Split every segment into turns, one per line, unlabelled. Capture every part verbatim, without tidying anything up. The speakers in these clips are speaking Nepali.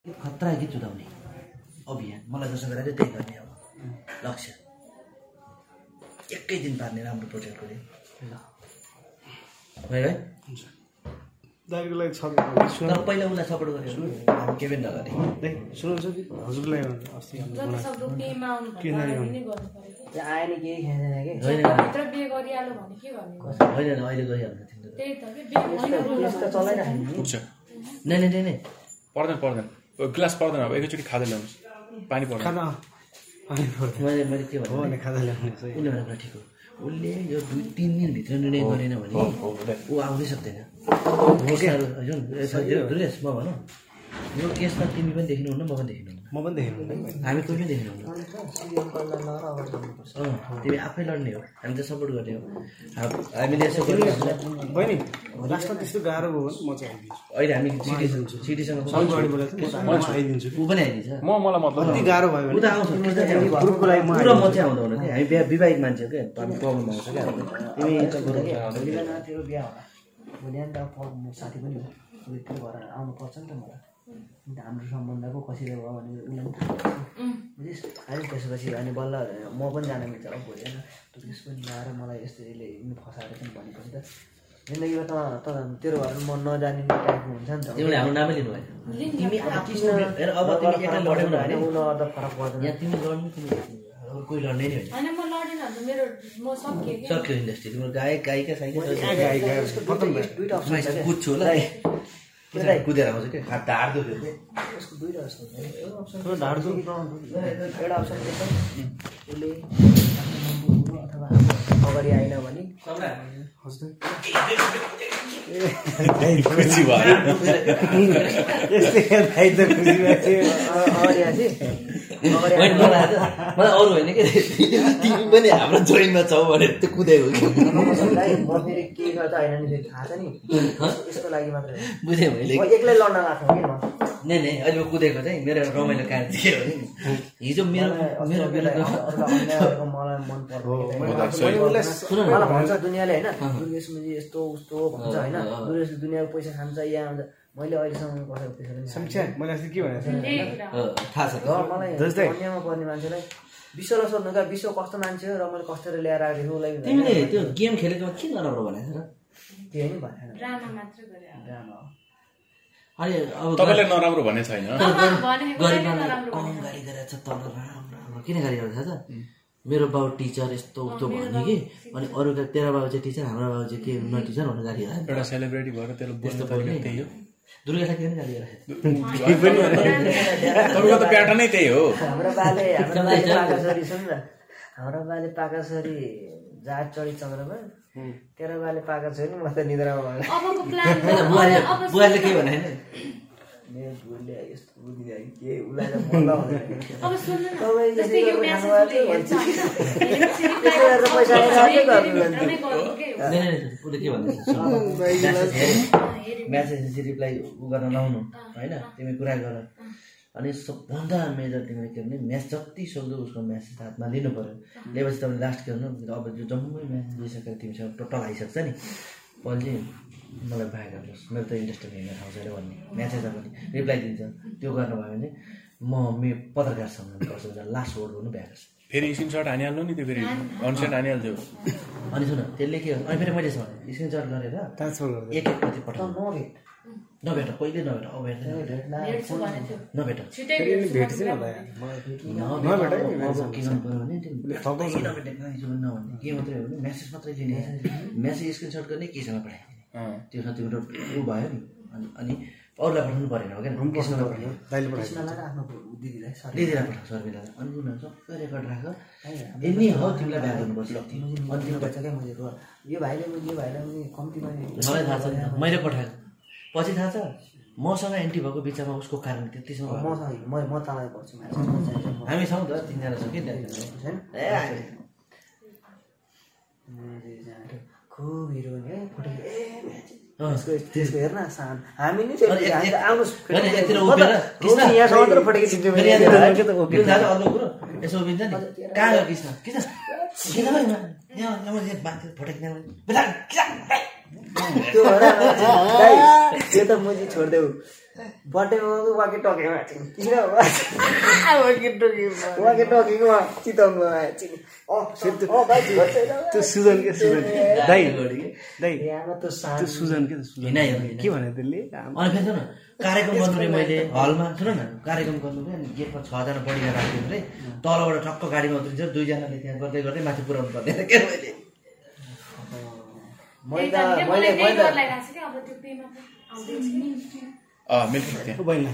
खतरा गीत जुटाउने अभियान मलाई जसो गरेर त्यही गर्ने अब लक्ष्य एकै दिन पार्ने राम्रो प्रोजेक्ट गरे ल है है
दाइको लागि छ
तर पहिला उलाई सपोर्ट गरेर हामी के पनि नगरे
देख सुन्नुहुन्छ कि हजुरलाई अस्ति
जति सक्दो टेमा आउनु पर्छ नि गर्नु पर्यो
त्यो आएन के खेल्दैन के
होइन
भित्र बिहे गरिहाल्यो भने के गर्ने
होइन अहिले गरिहाल्नु तिम्रो
त्यही त के बिहे होइन
त्यस्तो चलाइराख्नु
पुग्छ
नै नै नै नै
पर्दैन पर्दैन ग्लास पर्दैन अब एकैचोटि खाँदै ल्याउनुहोस् पानी पर्दैन
खाना पानी पर्दैन
मैले मैले के
हो
भने
भने खाँदै ल्याउने सही
उसले भनेको ठिक हो उसले यो दुई तिन दिनभित्र निर्णय गरेन भने ऊ आउनै सक्दैन दुर्गेश म भनौँ यो केसमा तिमी पनि देखिनुहुन्न म पनि देखिनुहुन्न
म पनि देख्नु
हामी कोही पनि देखिनुहुन्न तिमी आफै लड्ने हो हामी त सपोर्ट गर्ने हो हामीले यसो
बहिनी लास्टमा त्यस्तो गाह्रो भयो भने म चाहिँ आइदिन्छु
अहिले हामी सिटिजन सिटीसँग
सबै गाडी बोलेको म आइदिन्छु
ऊ पनि आइदिन्छ
म मलाई मतलब
कति गाह्रो भयो
ऊ त
भने
आउँछ
ग्रुपको लागि म
पुरा म चाहिँ आउँदैन कि हामी बिहा विवाहित मान्छे हो क्या हामी प्रब्लम आउँछ क्या तिमी यता गरौ
त्यो बिहा होला भोलि अन्त म साथी पनि हो उसले त्यो भएर आउनुपर्छ नि त मलाई हाम्रो सम्बन्धको कसरी भयो भने उसलाई पनि बुझिस् अहिले त्यसपछि अनि बल्ल म पनि जान मिल्छ अब भोलि होइन तुरिस पनि ल्याएर मलाई यस्तो यसले फसाएर पनि भनेपछि त जिन्दगीमा त त तेरो घर म नजाने टाइपको हुन्छ नि त
तिमीले हाम्रो नामै लिनु भयो तिमी आफ्नो हेर अब तिमी एक्लै लड्यौ भने
उनीहरू त फरक पर्दैन
यहाँ तिमी लड्नु तिमी अब कोही लड्ने नि होइन
हैन म लडिन भने मेरो म सकिए के
सक्यो इन्डस्ट्री तिम्रो गायक गायिका साइका
गाई गाई खतम भयो
दुईटा अप्सन छ क्या
कुद्छु होला कुदेर आउँछ क्या हात ढाड दुख्यो
यसको दुईटा अप्सन छ एउटा अप्सन
त्यो ढाड दुख्नु
एउटा अप्सन के छ उसले अथवा अगाडि आएन भने
खुसी भयो
यस्तै दाइ त खुसी भएको
अगाडि आएपछि
होइन मलाई आज मलाई अरू होइन कि तिमी पनि हाम्रो जोइनमा छौ भनेर त्यो कुदेको कि
म फेरि के गर्छ होइन नि फेरि थाहा छ नि यसको लागि मात्रै
बुझेँ मैले
म एक्लै लड्न लाग्थेँ कि म
नै नै अहिले म कुदेको चाहिँ मेरो एउटा रमाइलो कारण के हो हिजो मेरो मेरो बेलुका
मलाई मन पर्छ
सुन न
मलाई भन्छ दुनियाँले होइन दुर्गेश मुजी यस्तो उस्तो भन्छ होइन दुर्गेश दुनियाँको पैसा खान्छ यहाँ आउँछ मैले अहिलेसम्म कसैको पैसा पनि
समीक्षा मैले अस्ति के भनेको
थाहा छ
र मलाई अन्यमा पर्ने मान्छेलाई विश्वलाई सोध्नु क्या विश्व कस्तो मान्छे हो र मैले कस्तो ल्याएर आएको थिएँ उसलाई
तिमीले त्यो गेम खेलेकोमा के नराम्रो भनेको र
त्यो नि भएन
ड्रामा मात्र गरे
अनि अब
तपाईँले नराम्रो भने छैन
कम गाडी गरेछ तल राम्रो राम्रो किन गाडी गरेको थाहा छ मेरो बाउ टिचर यस्तो उस्तो भन्यो कि अनि अरूका तेरो बाबु चाहिँ टिचर हाम्रो बाबु चाहिँ के न टिचर भन्ने गाडी होला
एउटा सेलिब्रेटी भएर त्यसले बुझ्नु पर्ने त्यही हो
दुर्गालाई किन गाडी गरेको
तपाईँको त प्याटर्न नै त्यही हो
हाम्रो बाले हाम्रो बाले पाका छोरी सुन न हाम्रो बाले पाका छोरी जात चढी चन्द्रमा तेरो बाले पाका छोरी म त निद्रामा भयो
अबको प्लान
बुवाले के भने
मेरो बुढीले यस्तो बुद्धि आयो के उसलाई त मल्ल हुँदैन
अब सुन्नु न
तपाईँ
जस्तै यो
जसरी
मेसेजले
हेर्छ
म्यासेज रिप्लाई उ गर्न नहुनु होइन तिमी कुरा गर अनि सबभन्दा मेजर तिमीले के भने म्यासेज जति सक्दो उसको म्यासेज हातमा लिनु पऱ्यो लिएपछि तपाईँले लास्ट के गर्नु अब जो जम्मै म्यासेज लिइसकेर तिमीसँग टोटल आइसक्छ नि पछि मलाई बाहेक गर्नुहोस् मेरो त इन्ट्रेस्टेड हेर्न ठाउँ छैन भन्ने म्यासेजमा पनि रिप्लाई दिन्छ त्यो गर्नुभयो भने म मे पत्रकारसँग गर्छु लास्ट वर्ड गर्नु भ्याएको छ
फेरि स्क्रिनसट हानिहाल्नु नि त्यो फेरि अनसेन्ट हानिहाल्थ्यो
अनि सुन त्यसले के अनि फेरि मैले स्क्रिनसट गरेर
ट्रान्सफर गर्दा
एक एक कति पठाउनु
नभेट
नभेट कहिले नभेट अब हेर्दैन नभेट
भेट चाहिँ होला
नभेट के गर्नु पऱ्यो भने नभेट नभन्ने के मात्रै हो भने म्यासेज मात्रै दिने म्यासेज स्क्रिनसट गर्ने केसँग पठाइदिने त्यो तिम्रो ऊ भयो नि अनि अनि अरूलाई पठाउनु परेन हो क्या केसँग पठायो
दाइले पठाइदिन्छ
कृष्णलाई आफ्नो दिदीलाई
दिदीलाई पठाएको शर्मिलालाई अनि उनीहरू सबै रेकर्ड राख यदि हो तिमीलाई बिहा गर्नुपर्छ
अन्तिम भएछ क्या मैले यो भाइले यो भाइलाई पनि कम्ती
मलाई थाहा छ मैले पठाएको पछि थाहा छ मसँग एन्टी भएको बिचमा उसको कारण त्यतिसम्म
मसँग म म तँलाई गर्छु
हामी छौँ त तिनजना छौँ कि
खुब हिरो नि है फोटो ए त्यसको त्यसको हेर्न सानो हामी नि आउनुहोस् यहाँसम्म त फोटो खिच्नु
अर्को कुरो यसो उभिन्छ नि कहाँ गयो कृष्ण कृष्ण फोटो खिच्न
त्यो भएर दाइ त्यो त मुजी छोडिदेऊ बर्थडेमा वाके टकेमा किन वाके टकेमा वाके टकेको चितवनमा
त्यो सुजन के सुजन दाइ दाइ
यहाँ त
त्यो सुजन के सुजन के भने त्यसले
अनि फेरि न कार्यक्रम गर्नु रे मैले हलमा सुन न कार्यक्रम गर्नु रे अनि गेटमा छजना बढीजना राखिदिनु रे तलबाट ठक्क गाडीमा उत्रिन्छ दुईजनाले त्यहाँ गर्दै गर्दै माथि पुऱ्याउनु पर्ने के मैले
मैले मैले मैले
मिल्क त्यहाँ
बहिनी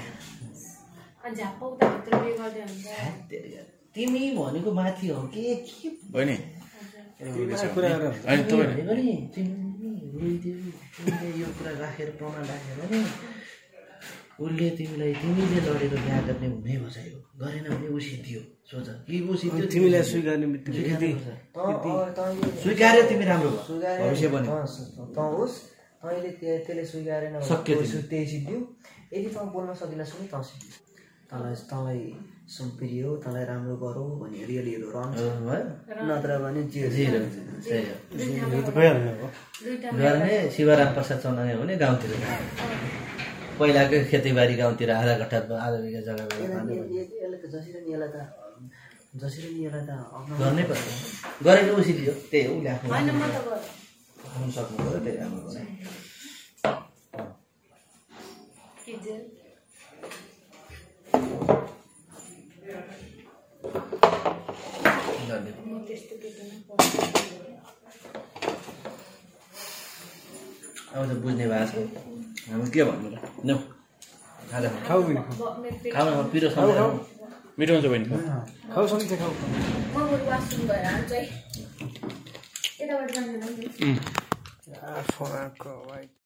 तिमी भनेको माथि हो के के
बहिनी
कुरा गर
अनि तपाईँ
भनेको नि तिमी तिमीले यो कुरा राखेर प्रमाण राखेर नि उसले तिमीलाई तिमीले लडेको बिहा गर्ने हुनै बसायो गरेन भने उसिदियो सोच कि उसिदियो
तिमीलाई स्वीकार्ने बित्तिकै
स्वीकार्यो तिमी राम्रो भविष्य बन्यो
त होस् तैँले त्यसले स्वीकारेन त्यही सिद्धियो यदि तँ बोल्न सकिन सुनि त सिद्धियो तँलाई तँलाई सुम्पिरियो तँलाई राम्रो गरौँ भने रियलीहरू रङ नत्र भने जिरो
जिरो गर्ने शिवराम प्रसाद चौनाले भने गाउँतिर पहिलाकै खेतीबारी गाउँतिर आधा कट्ठा आधा बिघा जग्गा
जसरी नि यसलाई त जसरी नि यसलाई त
गर्नै पर्छ गरेको उसिदियो त्यही हो उसले आफ्नो आउनु सक्नु पऱ्यो त्यही राम्रो गर्यो अब त बुझ्ने भएको छ हामी के भन्नु र न खाजा
खाऊ पनि
खाऊ न पिरो खाऊ
मिठो हुन्छ बहिनी
खाऊ सकिन्छ खाऊ
यताबाट जाँदैन नि
फराको